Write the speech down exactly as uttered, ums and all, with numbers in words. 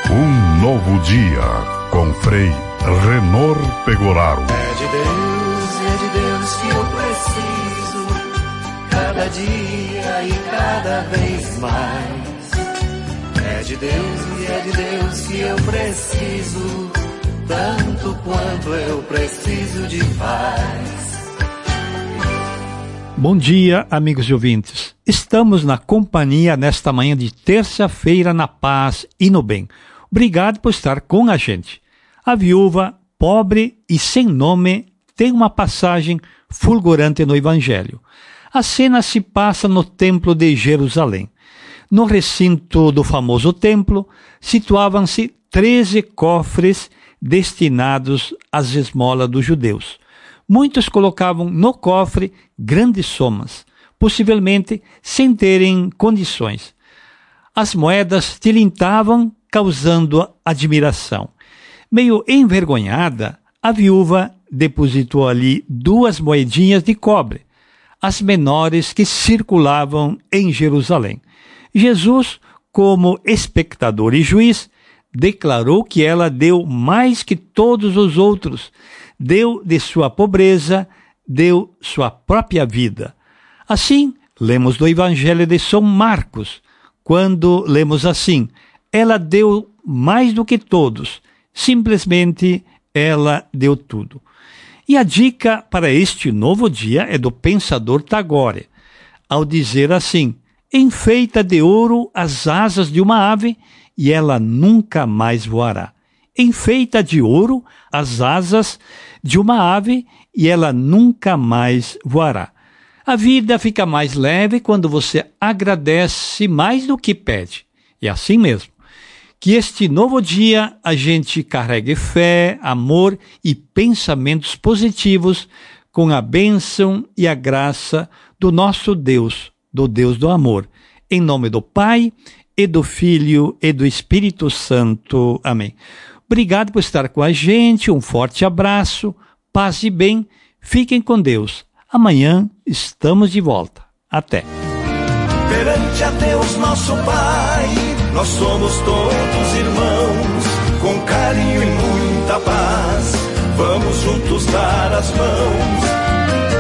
Um novo dia com Frei Renor Pegoraro. É de Deus, é de Deus que eu preciso, cada dia e cada vez mais. É de Deus e é de Deus que eu preciso, tanto quanto eu preciso de paz. Bom dia, amigos e ouvintes. Estamos na companhia nesta manhã de terça-feira na paz e no bem. Obrigado por estar com a gente. A viúva, pobre e sem nome, tem uma passagem fulgurante no Evangelho. A cena se passa no Templo de Jerusalém. No recinto do famoso templo, situavam-se treze cofres destinados às esmolas dos judeus. Muitos colocavam no cofre grandes somas, possivelmente sem terem condições. As moedas tilintavam, causando admiração. Meio envergonhada, a viúva depositou ali duas moedinhas de cobre, as menores que circulavam em Jerusalém. Jesus, como espectador e juiz, declarou que ela deu mais que todos os outros, deu de sua pobreza, deu sua própria vida. Assim, lemos do Evangelho de São Marcos, quando lemos assim: ela deu mais do que todos, simplesmente ela deu tudo. E a dica para este novo dia é do pensador Tagore, ao dizer assim: enfeita de ouro as asas de uma ave e ela nunca mais voará. Enfeita de ouro as asas de uma ave e ela nunca mais voará. A vida fica mais leve quando você agradece mais do que pede. E assim mesmo. Que este novo dia a gente carregue fé, amor e pensamentos positivos com a bênção e a graça do nosso Deus, do Deus do amor. Em nome do Pai, e do Filho e do Espírito Santo. Amém. Obrigado por estar com a gente, um forte abraço, paz e bem, fiquem com Deus. Amanhã estamos de volta. Até. Perante a Deus nosso Pai, nós somos todos irmãos, com carinho e muita paz, vamos juntos dar as mãos.